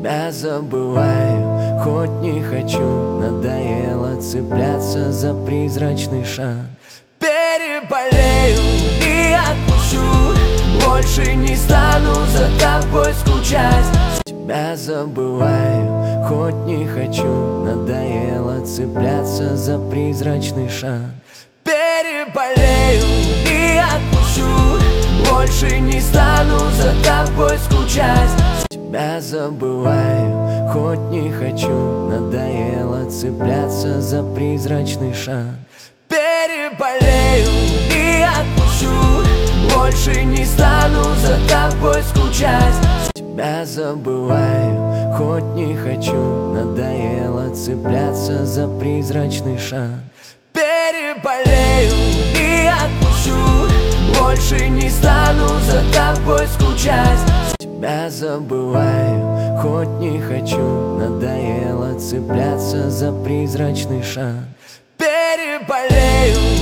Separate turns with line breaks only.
Тебя забываю, хоть не хочу. Надоело цепляться за призрачный шаг. Переболею и отпущу, больше не стану за тобой скучать. Тебя забываю, хоть не хочу. Надоело цепляться за призрачный шаг. Переболею и отпущу, больше не стану за тобой скучать. Тебя забываю, хоть не хочу. Надоело цепляться за призрачный шаг. Переболею и отпущу, больше не стану за тобой скучать. Тебя забываю, хоть не хочу. Надоело цепляться за призрачный шаг. Переболею и отпущу, больше не стану за тобой скучать. Тебя забываю, хоть не хочу. Надоело цепляться за призрачный шаг. Переболею